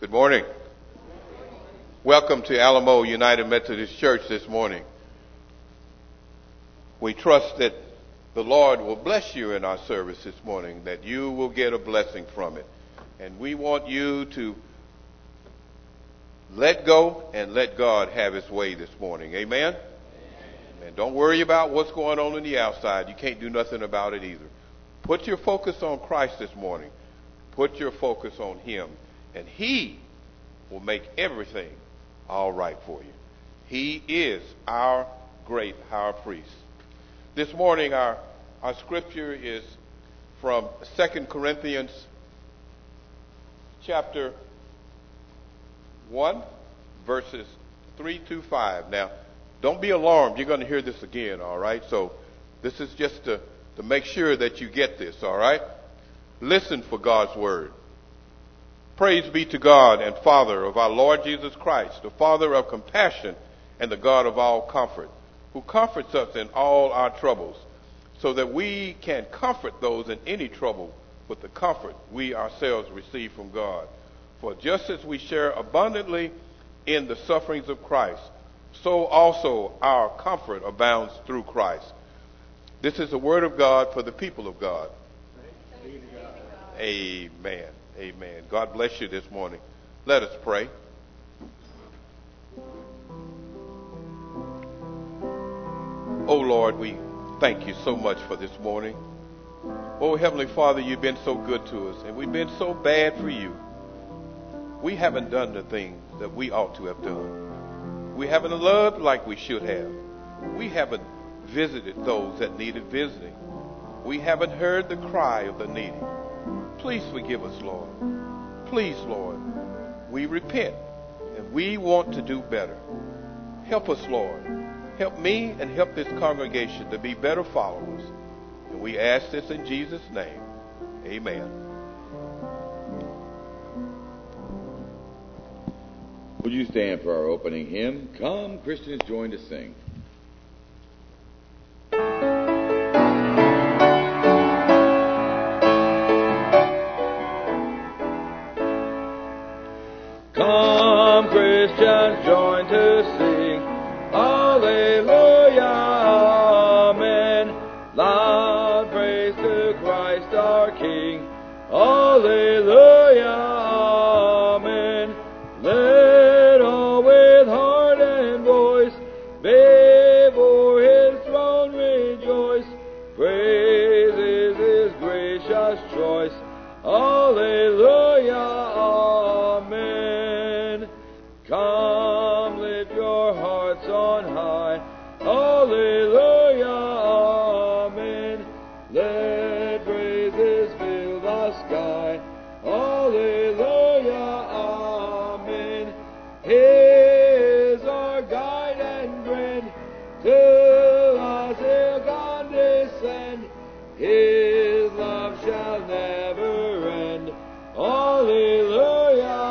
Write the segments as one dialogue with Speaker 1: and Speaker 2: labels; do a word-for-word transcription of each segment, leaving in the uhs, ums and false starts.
Speaker 1: Good morning. Welcome to Alamo United Methodist Church this morning. We trust that the Lord will bless you in our service this morning, that you will get a blessing from it. And we want you to let go and let God have his way this morning. Amen? And don't worry about what's going on on the outside. You can't do nothing about it either. Put your focus on Christ this morning. Put your focus on him. And he will make everything all right for you. He is our great high priest. This morning our, our scripture is from Second Corinthians chapter one, verses three to five. Now, don't be alarmed. You're going to hear this again, all right? So this is just to, to make sure that you get this, all right? Listen for God's word. Praise be to God and Father of our Lord Jesus Christ, the Father of compassion and the God of all comfort, who comforts us in all our troubles, so that we can comfort those in any trouble with the comfort we ourselves receive from God. For just as we share abundantly in the sufferings of Christ, so also our comfort abounds through Christ. This is the word of God for the people of God. Amen. Amen. God bless you this morning. Let us pray. Oh Lord, we thank you so much for this morning. Oh Heavenly Father, you've been so good to us, and we've been so bad for you. We haven't done the things that we ought to have done. We haven't loved like we should have. We haven't visited those that needed visiting. We haven't heard the cry of the needy. Please forgive us, Lord. Please, Lord. We repent, and we want to do better. Help us, Lord. Help me and help this congregation to be better followers. And we ask this in Jesus' name. Amen.
Speaker 2: Would you stand for our opening hymn? Come, Christians, join to sing.
Speaker 3: Come, Christians, join to sing. Alleluia, amen. Loud praise to Christ our King. Alleluia, amen. Let all with heart and voice before his throne rejoice. Praise is his gracious choice. Alleluia, amen. Come, lift your hearts on high. Alleluia, amen. Let praises fill the sky. Alleluia, amen. He is our guide and friend. To us he'll condescend. His love shall never end. Alleluia,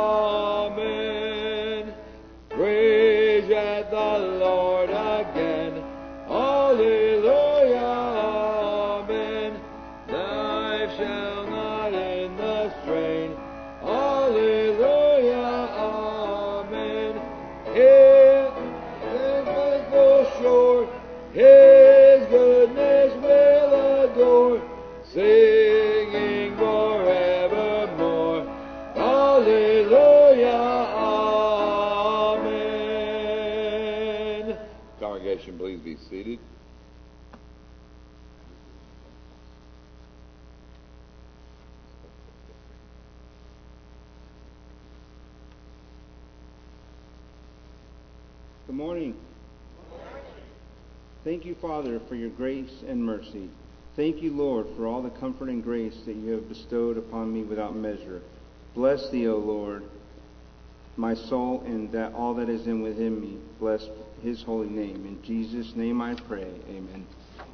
Speaker 3: amen. Praise yet the Lord again. Alleluia, amen. Life shall not end the strain. Alleluia, amen. His faithful shore, his goodness will adore, singing forevermore. Alleluia, amen.
Speaker 2: Congregation, please be seated.
Speaker 4: Good morning. Thank you, Father, for your grace and mercy. Thank you, Lord, for all the comfort and grace that you have bestowed upon me without measure. Bless thee, O Lord, my soul, and that all that is in within me. Bless his holy name. In Jesus' name I pray. Amen.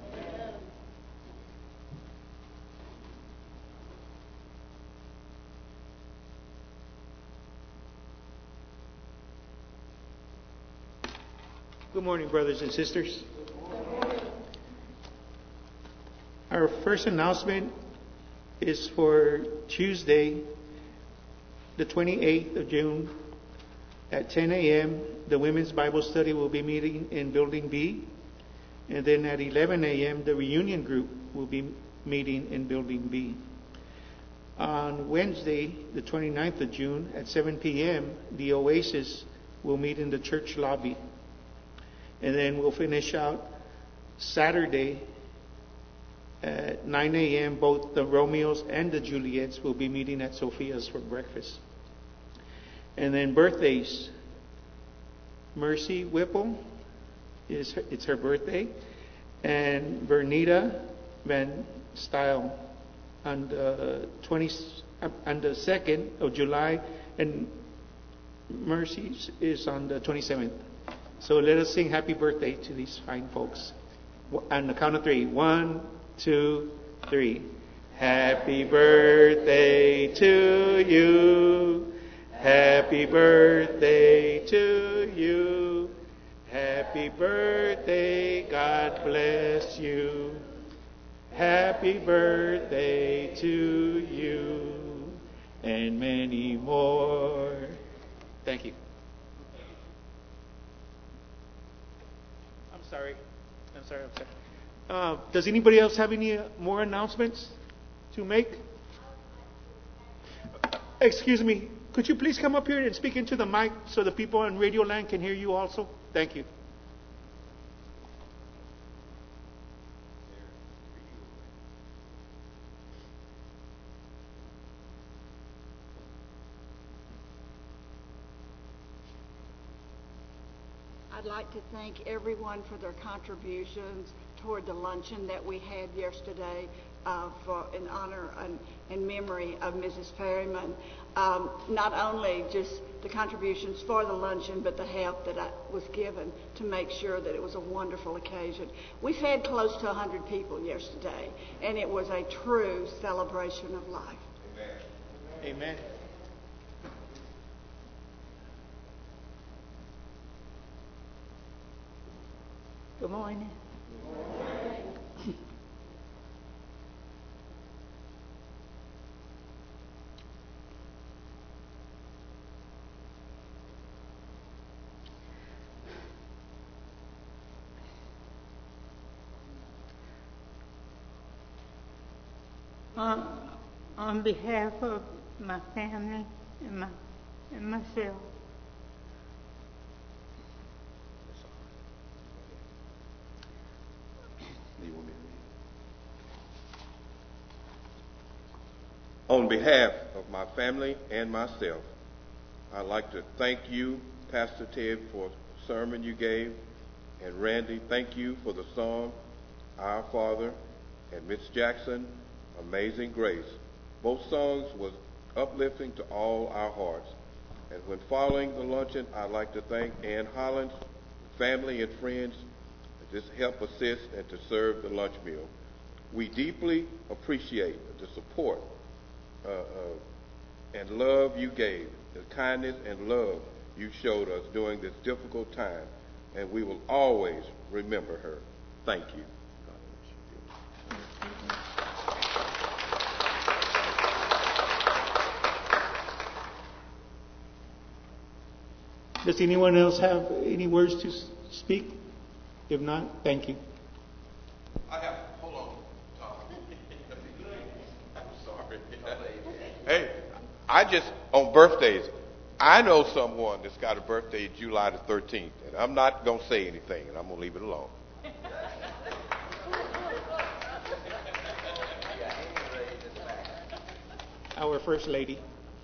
Speaker 5: Good morning, brothers and sisters. Our first announcement is for Tuesday, the twenty-eighth of June, at ten a.m., the Women's Bible Study will be meeting in Building B. And then at eleven a.m., the reunion group will be meeting in Building B. On Wednesday, the twenty-ninth of June, at seven p.m., the Oasis will meet in the church lobby. And then we'll finish out Saturday at nine a.m., both the Romeos and the Juliets will be meeting at Sophia's for breakfast. And then birthdays. Mercy Whipple, is her, it's her birthday. And Bernita Van Style on the twentieth, on the second of July, and Mercy is on the twenty-seventh. So let us sing happy birthday to these fine folks. On the count of three. One, two, three. Happy birthday to you. Happy birthday to you. Happy birthday, God bless you. Happy birthday to you, and many more. Thank you. I'm sorry. I'm sorry. I'm sorry. Uh, does anybody else have any more announcements to make? Excuse me. Could you please come up here and speak into the mic so the people on Radio Land can hear you also? Thank you.
Speaker 6: I'd like to thank everyone for their contributions toward the luncheon that we had yesterday uh, for, in honor and in memory of Missus Perryman. Um, not only just the contributions for the luncheon, but the help that I was given to make sure that it was a wonderful occasion. We fed close to one hundred people yesterday, and it was a true celebration of life.
Speaker 5: Amen. Amen.
Speaker 6: Good morning.
Speaker 7: Uh, on behalf of my family and my and myself,
Speaker 1: On behalf of my family and myself, I'd like to thank you, Pastor Ted, for the sermon you gave, and Randy, thank you for the song, Our Father, and Miss Jackson, Amazing Grace. Both songs was uplifting to all our hearts. And when following the luncheon, I'd like to thank Ann Hollins, family and friends, that just help assist and to serve the lunch meal. We deeply appreciate the support uh, uh, and love you gave, the kindness and love you showed us during this difficult time, and we will always remember her. Thank you.
Speaker 5: Does anyone else have any words to speak? If not, thank you.
Speaker 1: I have, hold on, Tom. I'm sorry. Hey, I just, on birthdays, I know someone that's got a birthday July the thirteenth, and I'm not going to say anything, and I'm going to leave it alone.
Speaker 5: Our First Lady.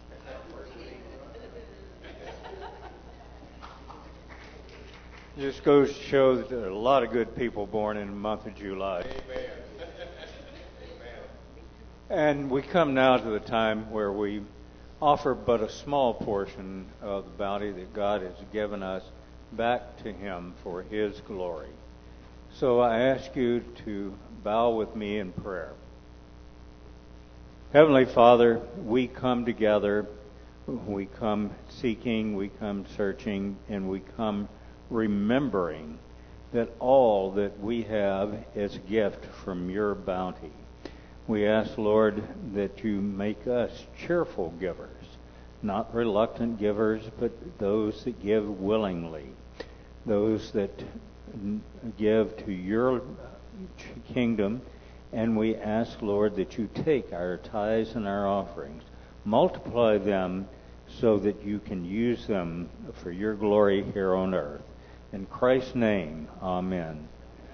Speaker 8: Just goes to show that there are a lot of good people born in the month of July.
Speaker 1: Amen.
Speaker 8: And we come now to the time where we offer but a small portion of the bounty that God has given us back to Him for His glory. So I ask you to bow with me in prayer. Heavenly Father, we come together, we come seeking, we come searching, and we come remembering that all that we have is a gift from your bounty. We ask, Lord, that you make us cheerful givers, not reluctant givers, but those that give willingly, those that give to your kingdom. And we ask, Lord, that you take our tithes and our offerings, multiply them so that you can use them for your glory here on earth. In Christ's name, amen.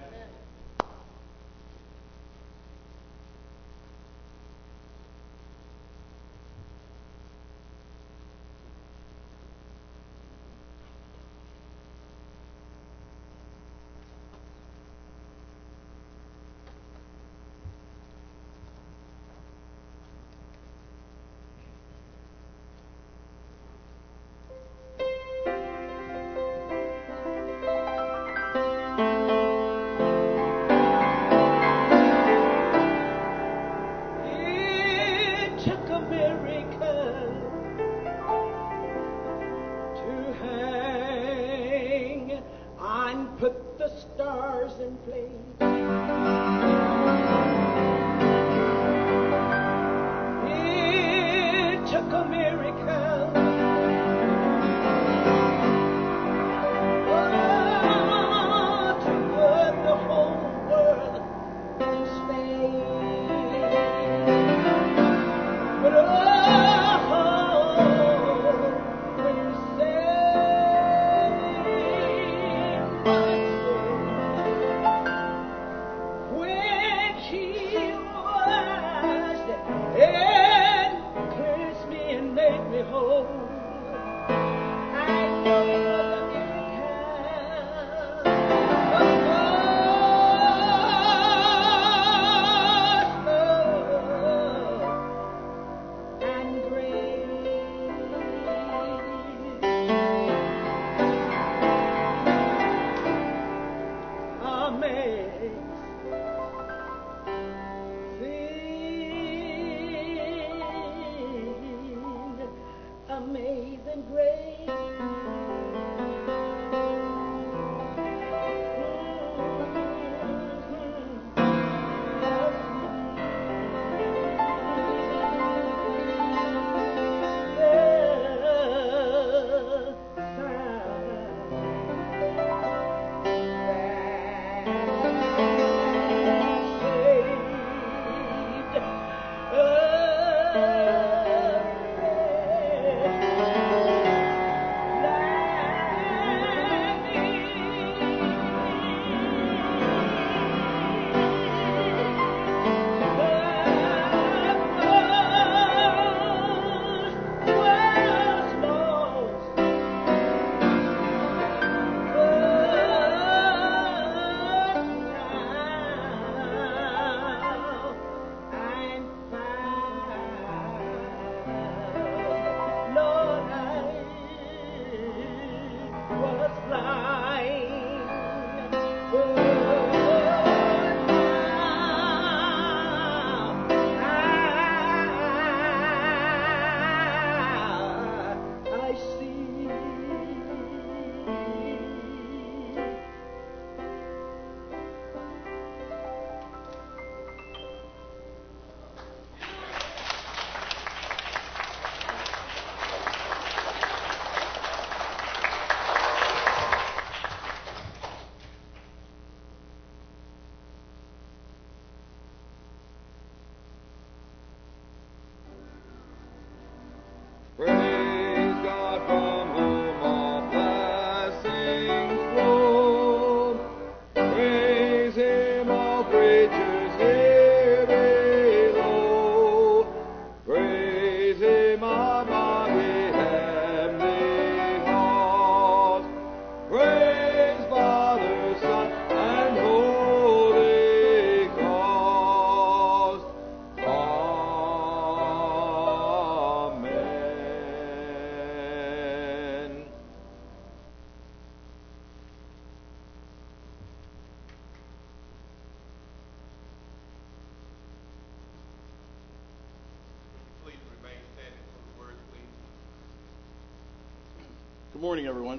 Speaker 9: Good morning, everyone.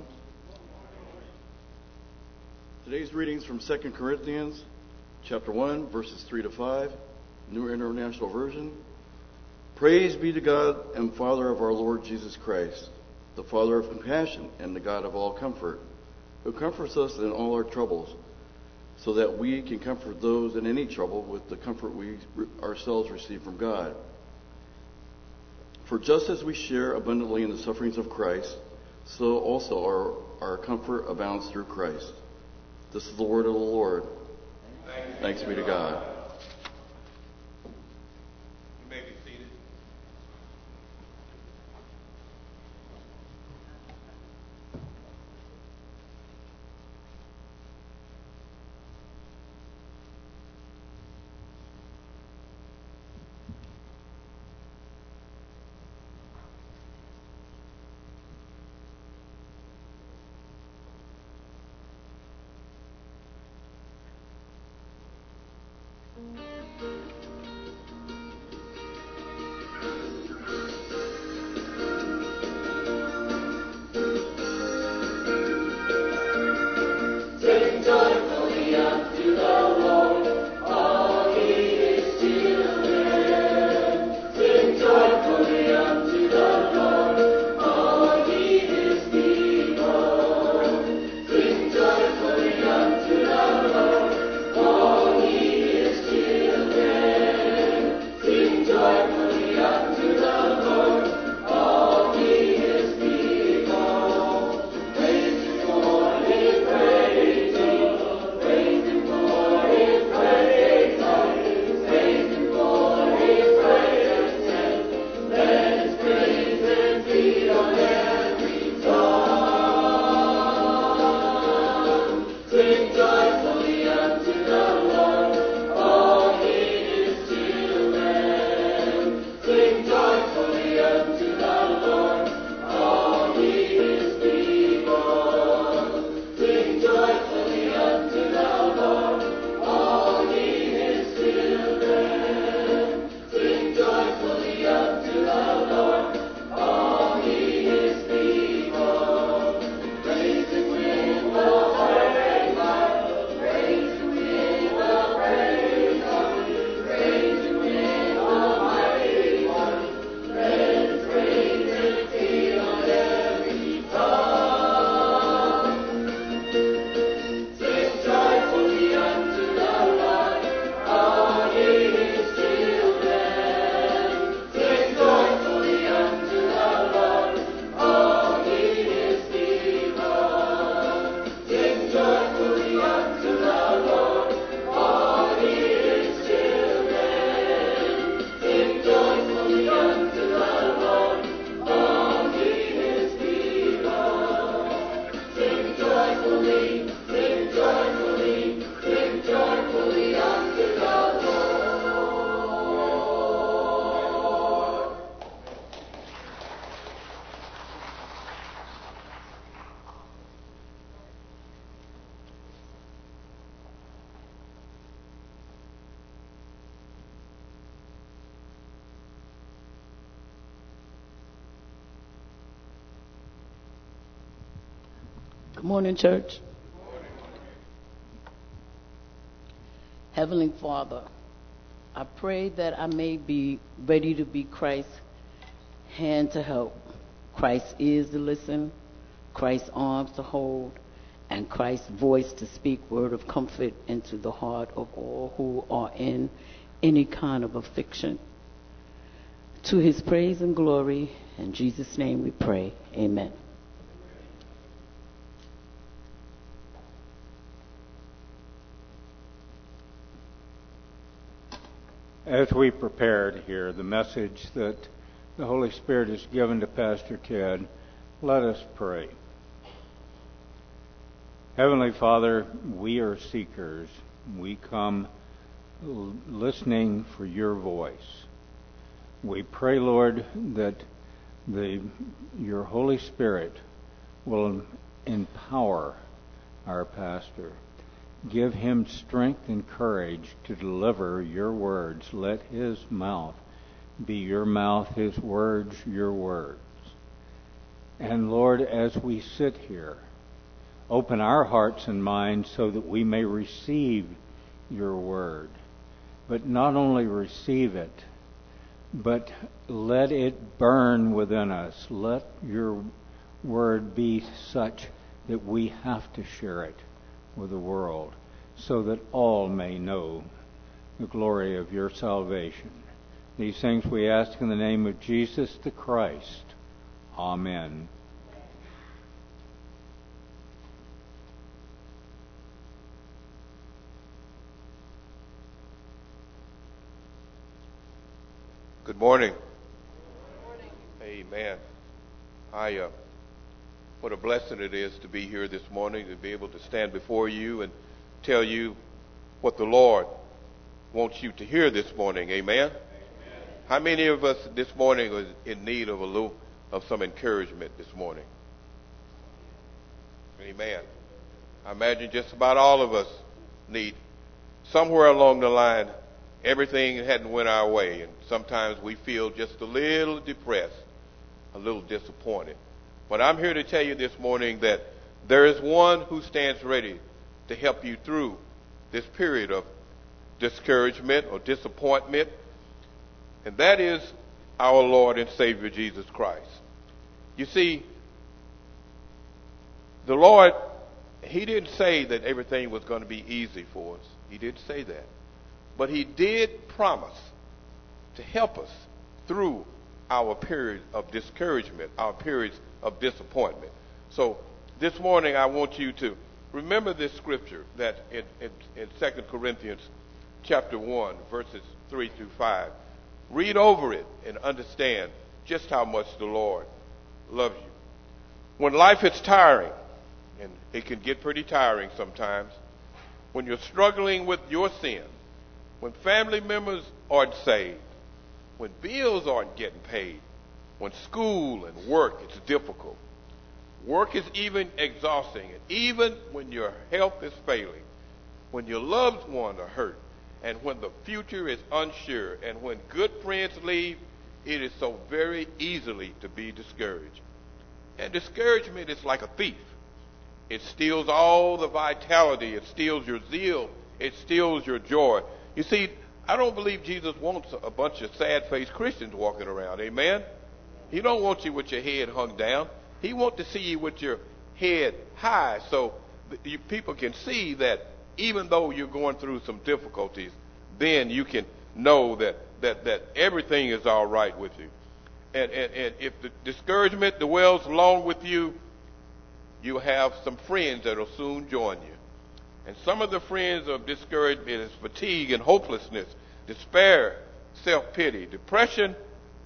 Speaker 9: Today's readings from Second Corinthians chapter one, verses three to five, New International Version. Praise be to God and Father of our Lord Jesus Christ, the Father of compassion and the God of all comfort, who comforts us in all our troubles, so that we can comfort those in any trouble with the comfort we ourselves receive from God. For just as we share abundantly in the sufferings of Christ, so also our, our comfort abounds through Christ. This is the word of the Lord. Thanks be to God.
Speaker 1: You may be seated.
Speaker 10: Good morning, church. Heavenly Father, I pray that I may be ready to be Christ's hand to help, Christ's ears to listen, Christ's arms to hold, and Christ's voice to speak word of comfort into the heart of all who are in any kind of affliction. To his praise and glory, in Jesus' name we pray. Amen.
Speaker 8: As we prepare to hear the message that the Holy Spirit has given to Pastor Ted, let us pray. Heavenly Father, we are seekers. We come l- listening for your voice. We pray, Lord, that the your Holy Spirit will empower our pastor. Give him strength and courage to deliver your words. Let his mouth be your mouth, his words your words. And Lord, as we sit here, open our hearts and minds so that we may receive your word. But not only receive it, but let it burn within us. Let your word be such that we have to share it with the world, so that all may know the glory of your salvation. These things we ask in the name of Jesus the Christ. Amen.
Speaker 1: Good morning. Good morning. Amen. I, uh, what a blessing it is to be here this morning, to be able to stand before you and tell you what the Lord wants you to hear this morning. Amen. Amen. How many of us this morning are in need of a little, of some encouragement this morning? Amen. I imagine just about all of us need, somewhere along the line, everything hadn't went our way, and sometimes we feel just a little depressed, a little disappointed. But I'm here to tell you this morning that there is one who stands ready to help you through this period of discouragement or disappointment, and that is our Lord and Savior Jesus Christ. You see, the Lord, He didn't say that everything was going to be easy for us. He didn't say that. But He did promise to help us through our period of discouragement, our periods of disappointment. So this morning I want you to remember this scripture that in, in, in Second Corinthians chapter one, verses three through five. Read over it and understand just how much the Lord loves you. When life is tiring, and it can get pretty tiring sometimes, when you're struggling with your sin, when family members aren't saved, when bills aren't getting paid, when school and work is difficult, work is even exhausting, and even when your health is failing, when your loved ones are hurt, and when the future is unsure, and when good friends leave, it is so very easily to be discouraged. And discouragement is like a thief. It steals all the vitality. It steals your zeal. It steals your joy. You see, I don't believe Jesus wants a bunch of sad-faced Christians walking around. Amen? He don't want you with your head hung down. He wants to see you with your head high, so you, people can see that even though you're going through some difficulties, then you can know that, that, that everything is all right with you. And, and, and if the discouragement dwells along with you, you'll have some friends that will soon join you. And some of the friends of discouragement is fatigue and hopelessness, despair, self-pity, depression,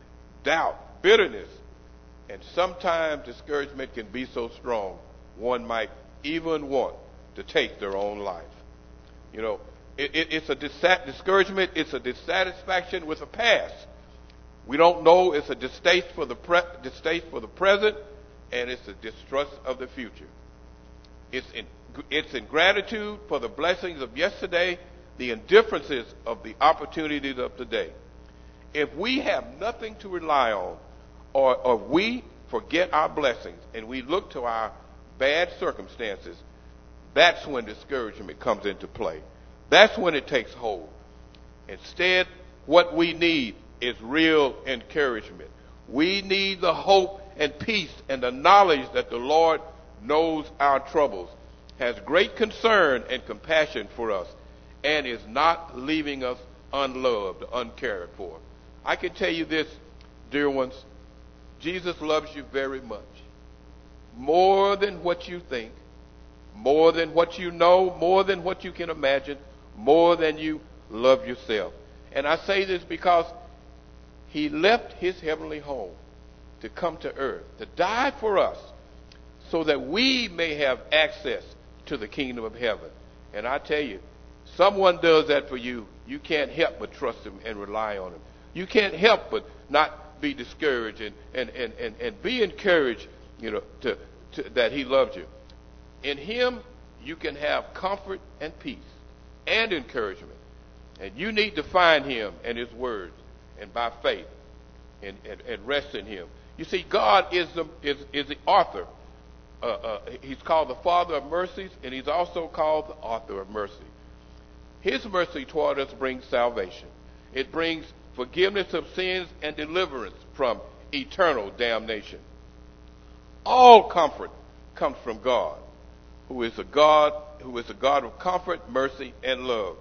Speaker 1: doubt, bitterness. And sometimes discouragement can be so strong, one might even want to take their own life. You know, it, it, it's a dissat- discouragement, it's a dissatisfaction with the past. We don't know, it's a distaste for the pre- distaste for the present, and it's a distrust of the future. It's in, it's ingratitude for the blessings of yesterday, the indifferences of the opportunities of today. If we have nothing to rely on, or, or we forget our blessings and we look to our bad circumstances, that's when discouragement comes into play. That's when it takes hold. Instead, what we need is real encouragement. We need the hope and peace and the knowledge that the Lord knows our troubles, has great concern and compassion for us, and is not leaving us unloved, uncared for. I can tell you this, dear ones, Jesus loves you very much. More than what you think, more than what you know, more than what you can imagine, more than you love yourself. And I say this because He left His heavenly home to come to earth, to die for us, so that we may have access to the kingdom of heaven. And I tell you, someone does that for you, you can't help but trust Him and rely on Him. You can't help but not be discouraged and, and, and, and, and be encouraged, you know, to, to, that He loves you. In Him, you can have comfort and peace and encouragement. And you need to find Him and His words, and by faith, and, and, and rest in Him. You see, God is the, is, is the author. Uh, uh, he's called the Father of mercies, and He's also called the author of mercy. His mercy toward us brings salvation. It brings forgiveness of sins, and deliverance from eternal damnation. All comfort comes from God, who is a God, who is a God of comfort, mercy, and love.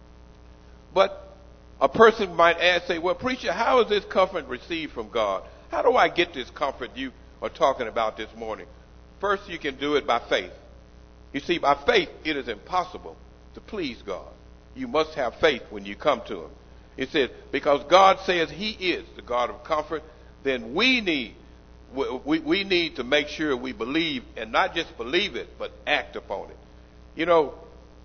Speaker 1: But a person might ask, say, well, preacher, how is this comfort received from God? How do I get this comfort you are talking about this morning? First, you can do it by faith. You see, by faith, it is impossible to please God. You must have faith when you come to him. It says, because God says he is the God of comfort, then we need we, we need to make sure we believe, and not just believe it, but act upon it. You know,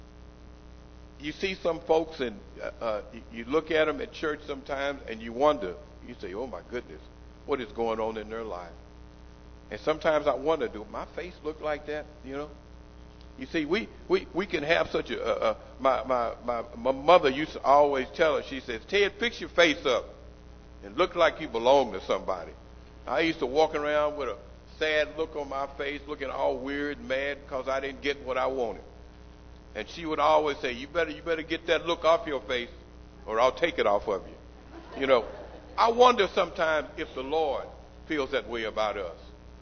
Speaker 1: you see some folks, and uh, uh, you look at them at church sometimes, and you wonder, you say, oh my goodness, what is going on in their life? And sometimes I wonder, do my face look like that? You know? You see, we, we, we can have such a, uh, uh, my, my, my, my mother used to always tell her, she says, Ted, fix your face up and look like you belong to somebody. I used to walk around with a sad look on my face, looking all weird and mad because I didn't get what I wanted. And she would always say, you better, you better get that look off your face or I'll take it off of you. You know, I wonder sometimes if the Lord feels that way about us.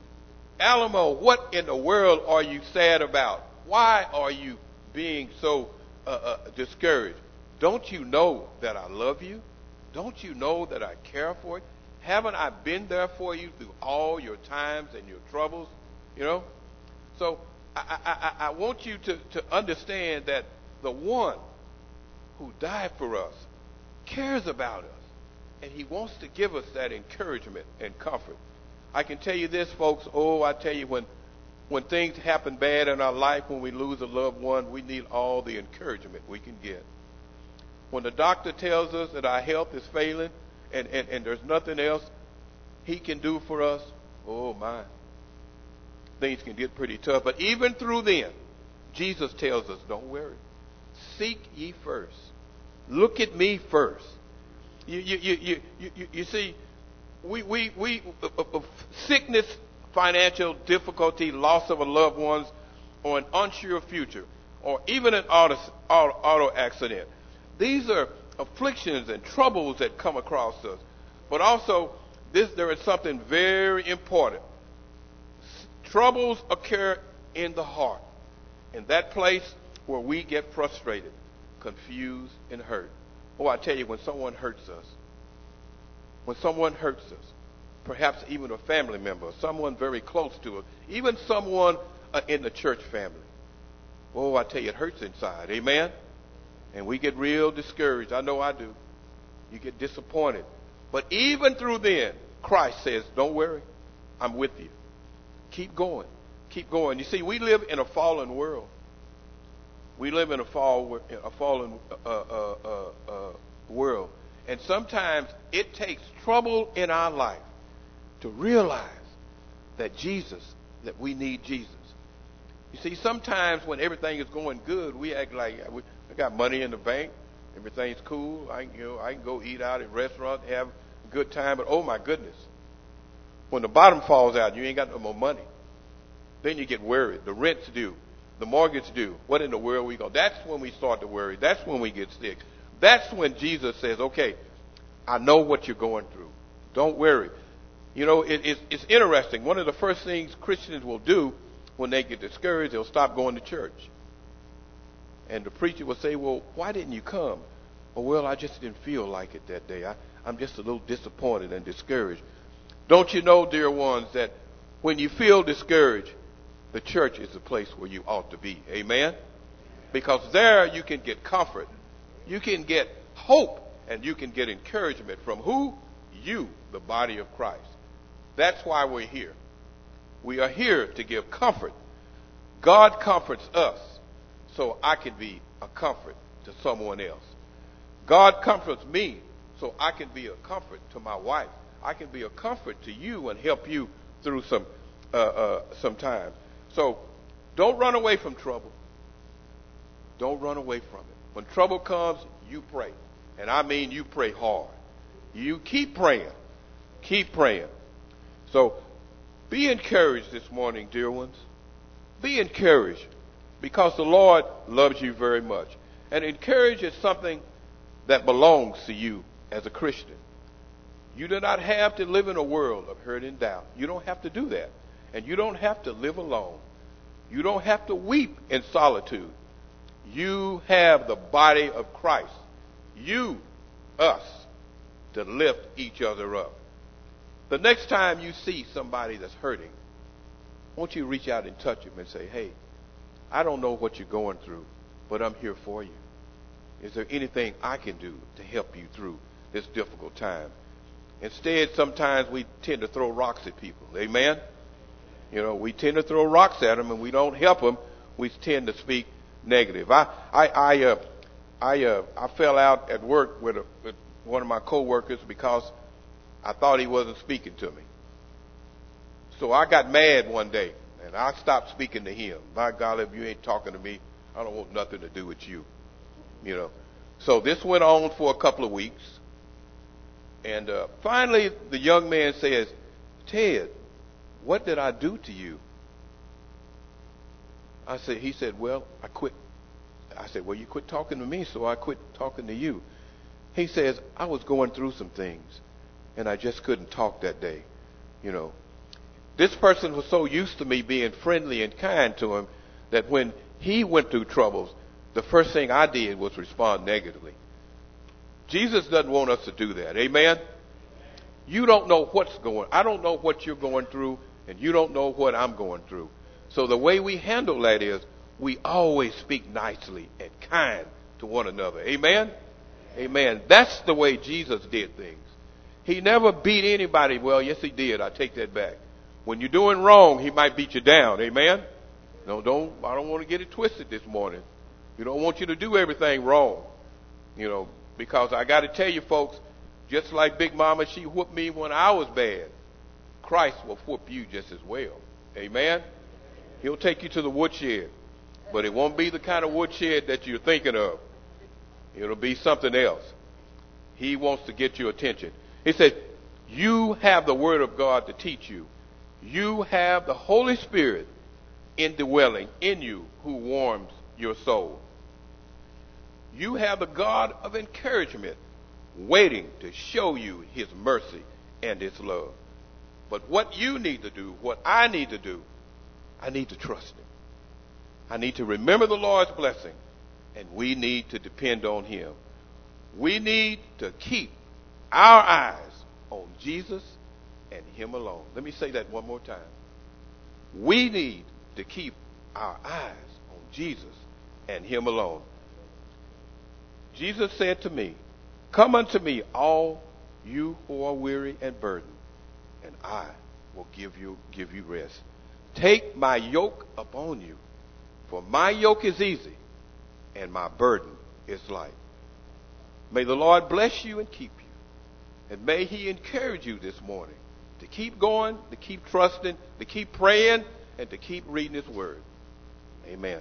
Speaker 1: Alamo, what in the world are you sad about? Why are you being so uh, uh, discouraged? Don't you know that I love you? Don't you know that I care for you? Haven't I been there for you through all your times and your troubles? You know? So I, I, I want you to, to understand that the one who died for us cares about us. And he wants to give us that encouragement and comfort. I can tell you this, folks. Oh, I tell you, when when things happen bad in our life, when we lose a loved one, we need all the encouragement we can get. When the doctor tells us that our health is failing and, and, and there's nothing else he can do for us, oh my, things can get pretty tough. But even through then, Jesus tells us, don't worry. Seek ye first. Look at me first. You, you, you, you, you, you see, we, we, we, uh, uh, sickness, financial difficulty, loss of a loved ones, or an unsure future, or even an auto, auto, auto accident. These are afflictions and troubles that come across us. But also, this, there is something very important. S- troubles occur in the heart, in that place where we get frustrated, confused, and hurt. Oh, I tell you, when someone hurts us, when someone hurts us, perhaps even a family member, someone very close to us, even someone uh, in the church family, oh, I tell you, it hurts inside. Amen? And we get real discouraged. I know I do. You get disappointed. But even through then, Christ says, don't worry, I'm with you. Keep going. Keep going. You see, we live in a fallen world. We live in a, fall, a fallen uh, uh, uh, uh, world. And sometimes it takes trouble in our life to realize that Jesus, that we need Jesus. You see, sometimes when everything is going good, we act like we, I got money in the bank, everything's cool. I, you know, I can go eat out at restaurants, have a good time. But oh my goodness, when the bottom falls out, you ain't got no more money. Then you get worried. The rent's due, the mortgage due. What in the world we go? That's when we start to worry. That's when we get sick. That's when Jesus says, okay, I know what you're going through. Don't worry. You know, it, it's, it's interesting. One of the first things Christians will do when they get discouraged, they'll stop going to church. And the preacher will say, well, why didn't you come? Oh, well, I just didn't feel like it that day. I, I'm just a little disappointed and discouraged. Don't you know, dear ones, that when you feel discouraged, the church is the place where you ought to be. Amen? Because there you can get comfort. You can get hope. And you can get encouragement from who? You, the body of Christ. That's why we're here. We are here to give comfort. God comforts us so I can be a comfort to someone else. God comforts me so I can be a comfort to my wife. I can be a comfort to you and help you through some uh, uh, some time. So don't run away from trouble. Don't run away from it. When trouble comes, you pray. And I mean you pray hard. You keep praying. Keep praying. So be encouraged this morning, dear ones. Be encouraged because the Lord loves you very much. And encourage is something that belongs to you as a Christian. You do not have to live in a world of hurt and doubt. You don't have to do that. And you don't have to live alone. You don't have to weep in solitude. You have the body of Christ. You, us, to lift each other up. The next time you see somebody that's hurting, won't you reach out and touch them and say, hey, I don't know what you're going through, but I'm here for you. Is there anything I can do to help you through this difficult time? Instead, sometimes we tend to throw rocks at people. Amen? You know, we tend to throw rocks at them and we don't help them. We tend to speak negative. I, I, I, uh, I, uh, I fell out at work with, a, with one of my coworkers because I thought he wasn't speaking to me. So I got mad one day and I stopped speaking to him. My God, if you ain't talking to me, I don't want nothing to do with you. You know. So this went on for a couple of weeks. And uh, finally, the young man says, Ted, what did I do to you? I said, he said, well, I quit. I said, well, you quit talking to me, so I quit talking to you. He says, I was going through some things, and I just couldn't talk that day. You know, this person was so used to me being friendly and kind to him that when he went through troubles, the first thing I did was respond negatively. Jesus doesn't want us to do that. Amen? You don't know what's going, I don't know what you're going through, and you don't know what I'm going through. So the way we handle that is we always speak nicely and kind to one another. Amen? Amen. That's the way Jesus did things. He never beat anybody. Well, yes, he did. I take that back. When you're doing wrong, he might beat you down. Amen? No, don't, I don't want to get it twisted this morning. You don't want you to do everything wrong. You know, because I got to tell you, folks, just like Big Mama, she whooped me when I was bad. Christ will whoop you just as well. Amen? He'll take you to the woodshed. But it won't be the kind of woodshed that you're thinking of. It'll be something else. He wants to get your attention. He said, you have the Word of God to teach you. You have the Holy Spirit indwelling in you who warms your soul. You have the God of encouragement waiting to show you his mercy and his love. But what you need to do, what I need to do, I need to trust him. I need to remember the Lord's blessing, and we need to depend on him. We need to keep our eyes on Jesus and him alone. Let me say that one more time. We need to keep our eyes on Jesus and him alone. Jesus said to me, come unto me, all you who are weary and burdened, and I will give you, give you rest. Take my yoke upon you, for my yoke is easy, and my burden is light. May the Lord bless you and keep you. And may he encourage you this morning to keep going, to keep trusting, to keep praying, and to keep reading his word. Amen.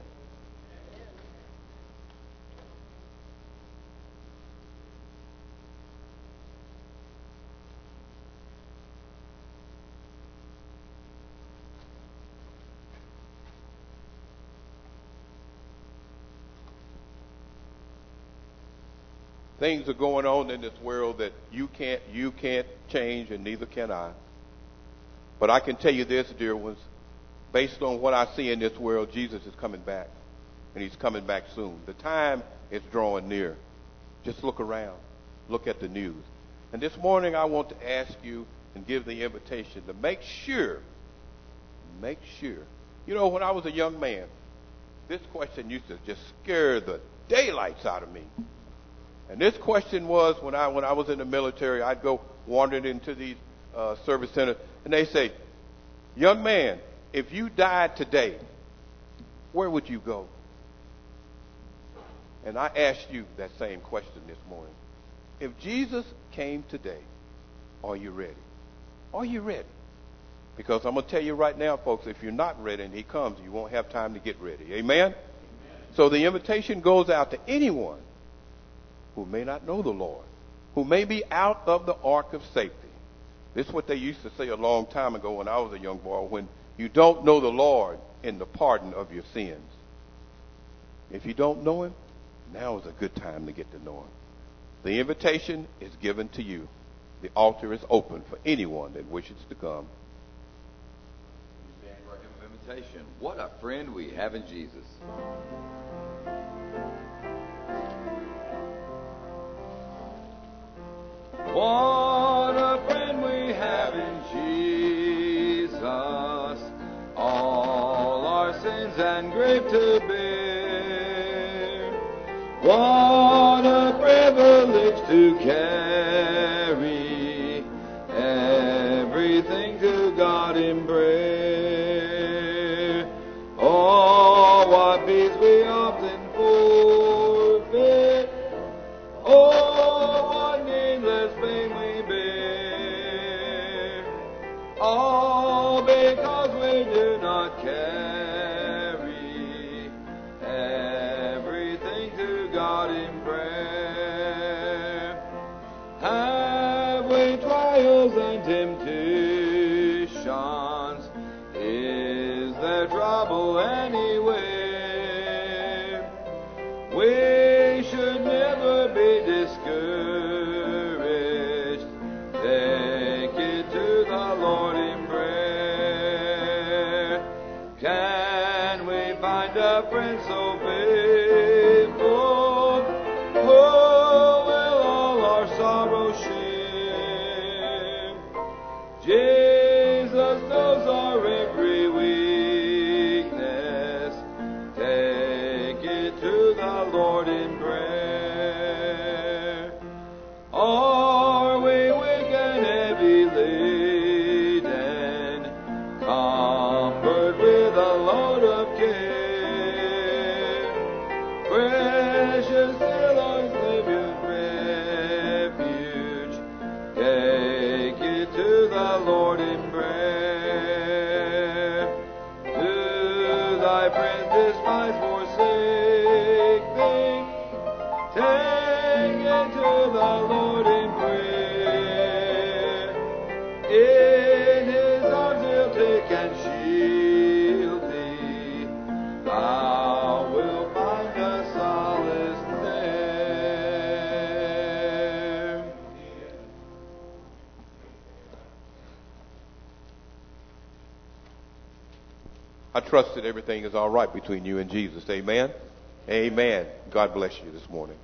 Speaker 1: Things are going on in this world that you can't, you can't change, and neither can I. But I can tell you this, dear ones, based on what I see in this world, Jesus is coming back, and he's coming back soon. The time is drawing near. Just look around. Look at the news. And this morning I want to ask you and give the invitation to make sure, make sure. You know, when I was a young man, this question used to just scare the daylights out of me. And this question was, when I when I was in the military, I'd go wandering into these uh, service centers, and they say, young man, if you died today, where would you go? And I asked you that same question this morning. If Jesus came today, are you ready? Are you ready? Because I'm going to tell you right now, folks, if you're not ready and he comes, you won't have time to get ready. Amen? Amen. So the invitation goes out to anyone who may not know the Lord, who may be out of the ark of safety. This is what they used to say a long time ago when I was a young boy, when you don't know the Lord in the pardon of your sins. If you don't know him, now is a good time to get to know him. The invitation is given to you. The altar is open for anyone that wishes to come.
Speaker 2: We stand for a hymn of invitation. What a friend we have in Jesus. What a friend we have in Jesus, all our sins and grief to bear. What a privilege to carry everything to God in prayer. Oh, what peace we often forfeit. Oh, what needless pain we bear. All because we do not carry everything to God in prayer. Have we trials and temptations? Is there trouble anywhere? We should never be discouraged. Take it to the Lord in prayer. Can we find a friend so faithful who will all our sorrows share? Jesus knows our every weakness. Take it to the Lord in prayer. Are we weak and heavy laden, cumbered with a load of care? Precious still our Savior's refuge. Take it to the Lord in prayer. Do thy friends despise, forsake thee? Take it to the Lord in prayer. In his arms he'll take and shield thee. Thou wilt find a solace there.
Speaker 1: I trust that everything is all right between you and Jesus. Amen. Amen. God bless you this morning.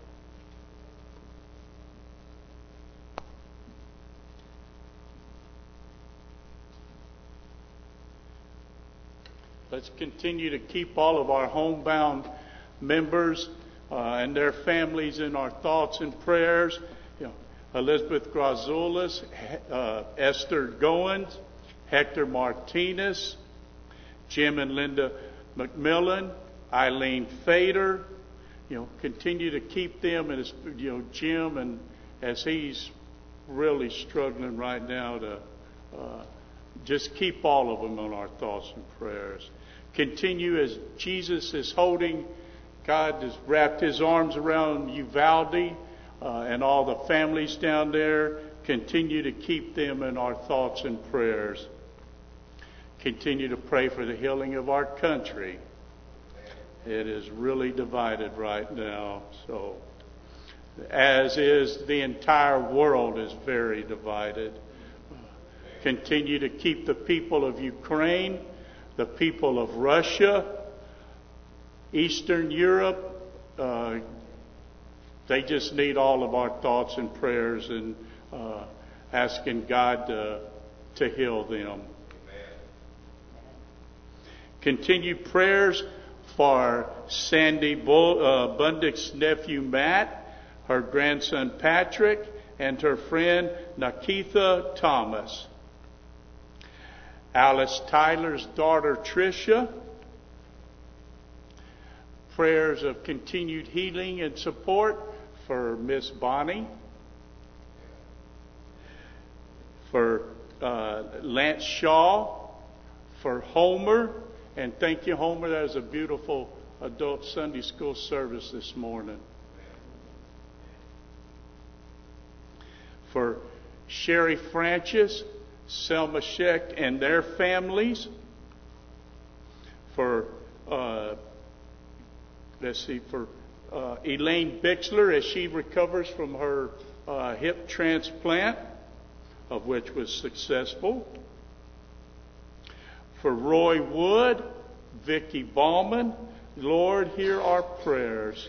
Speaker 5: Let's continue to keep all of our homebound members uh, and their families in our thoughts and prayers. You know, Elizabeth Grazulis, uh, Esther Goins, Hector Martinez, Jim and Linda McMillan, Eileen Fader. You know, continue to keep them, and you know, Jim, and as he's really struggling right now to uh, just keep all of them on our thoughts and prayers. Continue as Jesus is holding, God has wrapped his arms around Uvalde uh, and all the families down there. Continue to keep them in our thoughts and prayers. Continue to pray for the healing of our country. It is really divided right now. So, as is the entire world is very divided. Continue to keep the people of Ukraine, the people of Russia, Eastern Europe. Uh, they just need all of our thoughts and prayers, and uh, asking God to, to heal them. Continue prayers for Sandy Bull, uh, Bundick's nephew Matt, her grandson Patrick, and her friend Nakitha Thomas. Alice Tyler's daughter Tricia. Prayers of continued healing and support for Miss Bonnie. For uh, Lance Shaw. For Homer. And thank you, Homer. That was a beautiful adult Sunday school service this morning. For Sherry Francis, Selma Schecht, and their families. For, uh, let's see, for uh, Elaine Bixler as she recovers from her uh, hip transplant, of which was successful. For Roy Wood, Vicky Ballman, Lord, hear our prayers.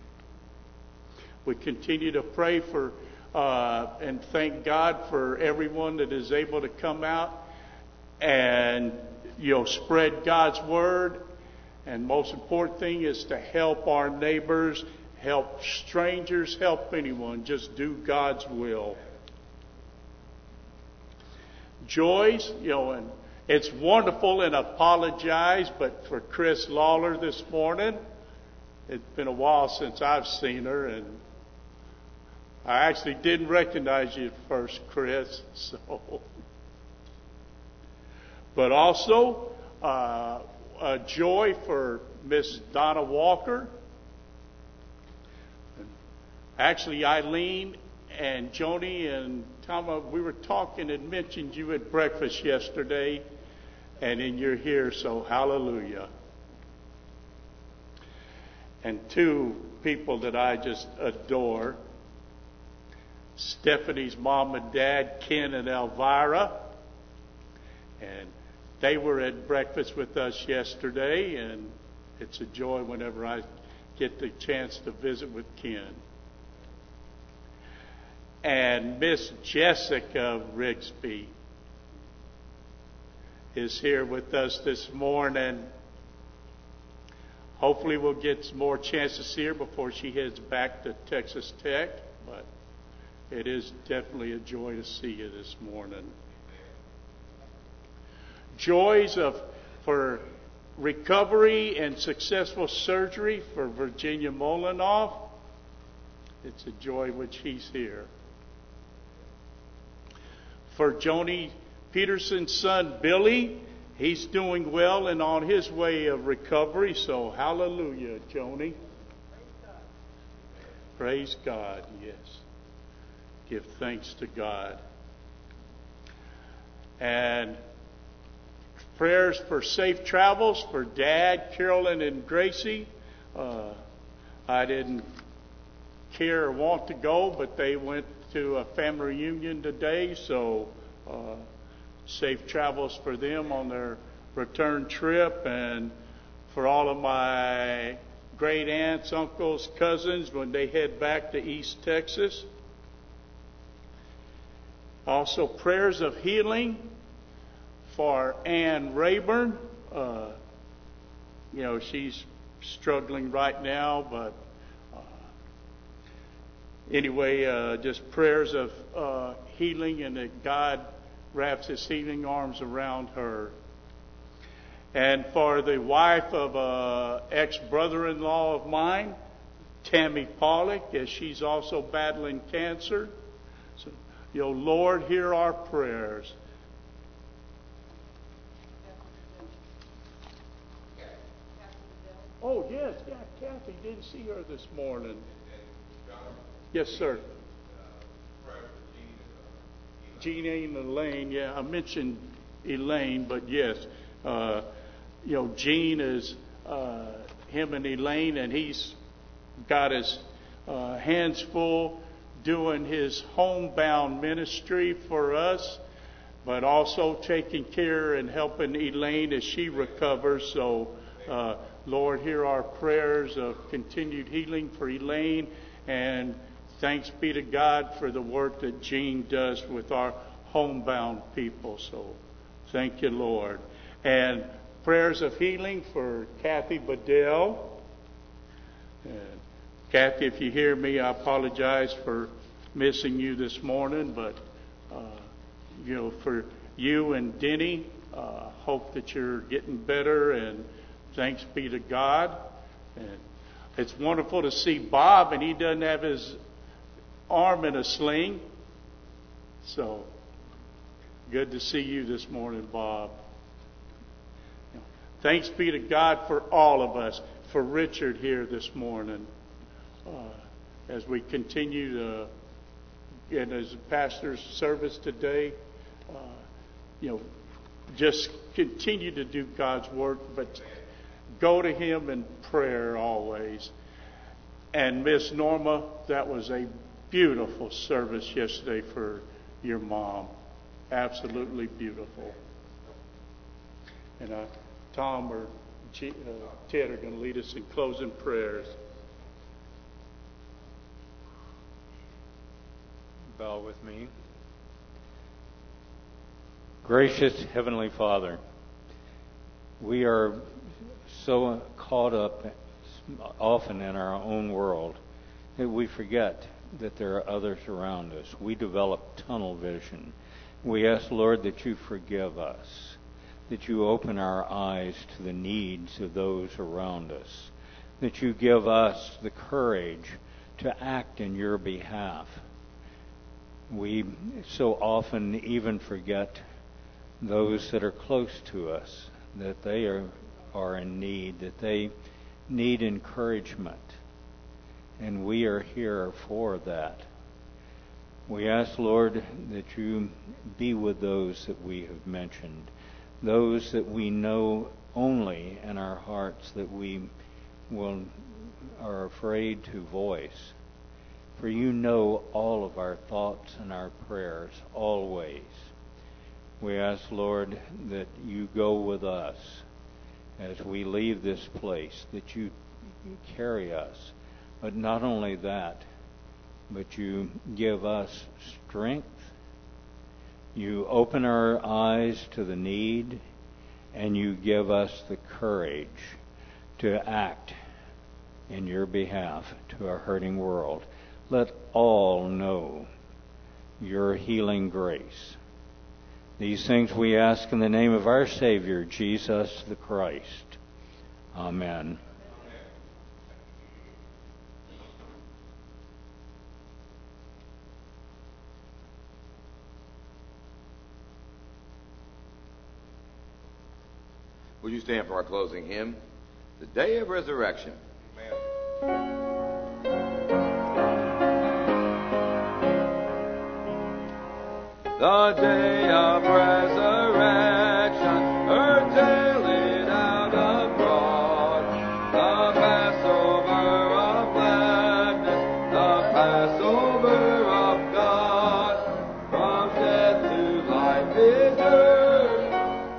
Speaker 5: We continue to pray for uh, and thank God for everyone that is able to come out and, you know, spread God's word. And most important thing is to help our neighbors, help strangers, help anyone. Just do God's will. Joyce, you know, and it's wonderful, and apologize, but for Chris Lawler this morning, it's been a while since I've seen her, and I actually didn't recognize you at first, Chris. So, but also uh, a joy for Miss Donna Walker. Actually, Eileen and Joni and Tama, we were talking and mentioned you at breakfast yesterday, and then you're here, so hallelujah. And two people that I just adore, Stephanie's mom and dad, Ken and Elvira, and they were at breakfast with us yesterday, and it's a joy whenever I get the chance to visit with Ken. And Miss Jessica Rigsby is here with us this morning. Hopefully we'll get some more chance to see her before she heads back to Texas Tech, but it is definitely a joy to see you this morning. Joys of for recovery and successful surgery for Virginia Molinoff. It's a joy when she's here. For Joni Peterson's son, Billy, he's doing well and on his way of recovery. So hallelujah, Joni. Praise God, yes. Give thanks to God. And prayers for safe travels for Dad, Carolyn, and Gracie. Uh, I didn't care or want to go, but they went to a family reunion today, so uh, safe travels for them on their return trip, and for all of my great aunts, uncles, cousins when they head back to East Texas. Also, prayers of healing for Ann Rayburn. Uh, you know, she's struggling right now, but Anyway, uh, just prayers of uh, healing, and that God wraps his healing arms around her. And for the wife of an ex-brother-in-law of mine, Tammy Pollock, as she's also battling cancer. So, you know, Lord, hear our prayers. Oh, yes, yeah, Kathy, didn't see her this morning. Yes, sir. Jean and Elaine, yeah, I mentioned Elaine, but yes, uh, you know, Jean is uh, him and Elaine, and he's got his uh, hands full doing his homebound ministry for us, but also taking care and helping Elaine as she recovers. So, uh, Lord, hear our prayers of continued healing for Elaine, and thanks be to God for the work that Jean does with our homebound people. So thank you, Lord. And prayers of healing for Kathy Bedell. And Kathy, if you hear me, I apologize for missing you this morning. But, uh, you know, for you and Denny, uh, hope that you're getting better. And thanks be to God. And it's wonderful to see Bob, and he doesn't have his arm in a sling. So good to see you this morning, Bob. Thanks be to God for all of us, for Richard here this morning, uh, as we continue to, and as pastor's service today, uh, you know, just continue to do God's work, but go to him in prayer always.
Speaker 11: And Miss Norma, that was a beautiful service yesterday for your mom. Absolutely beautiful. And uh, Tom or G, uh, Ted are going to lead us in closing prayers.
Speaker 8: Bow with me. Gracious Heavenly Father, we are so caught up often in our own world that we forget that there are others around us. We develop tunnel vision. We ask, Lord, that you forgive us, that you open our eyes to the needs of those around us, that you give us the courage to act in your behalf. We so often even forget those that are close to us, that they are, are in need, that they need encouragement. And we are here for that. We ask, Lord, that you be with those that we have mentioned, those that we know only in our hearts that we will are afraid to voice. For you know all of our thoughts and our prayers always. We ask, Lord, that you go with us as we leave this place, that you carry us. But not only that, but you give us strength. You open our eyes to the need, and you give us the courage to act in your behalf to a hurting world. Let all know your healing grace. These things we ask in the name of our Savior, Jesus the Christ. Amen.
Speaker 2: Will you stand for our closing hymn? The Day of Resurrection. Amen. The day of resurrection, her tailing out abroad, the Passover of gladness, the Passover of God, from death to life is hers,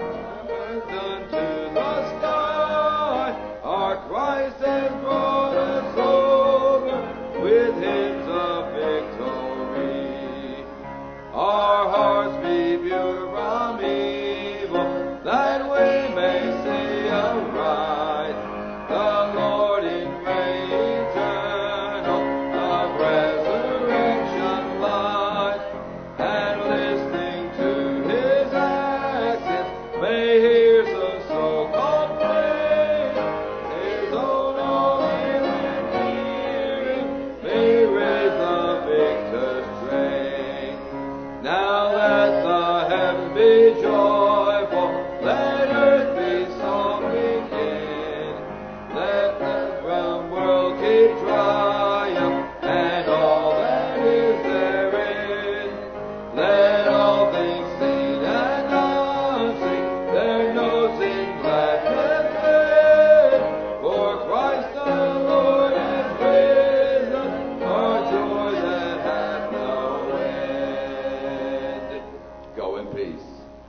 Speaker 2: unto the sky, our Christ has brought us over with hymns of victory. Our hearts be pure from evil, that we may see aright the Lord in reign eternal of resurrection light, and listening to his accents may hear the soul complain, his own all healing hearing may raise the victor's train. Now let the heavens be joyful, let earth be song begin, let the round world keep triumph, and all that is therein. Let all things seen and unseen their nose in gladness lay, for Christ the Lord is risen, our joy that hath no end. Go in peace.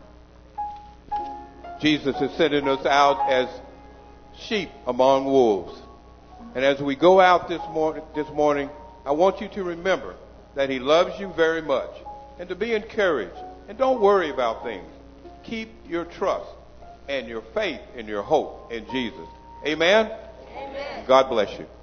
Speaker 1: Jesus is sending us out as sheep among wolves. And as we go out this, mor- this morning, I want you to remember that he loves you very much and to be encouraged. And don't worry about things. Keep your trust and your faith and your hope in Jesus. Amen? Amen. God bless you.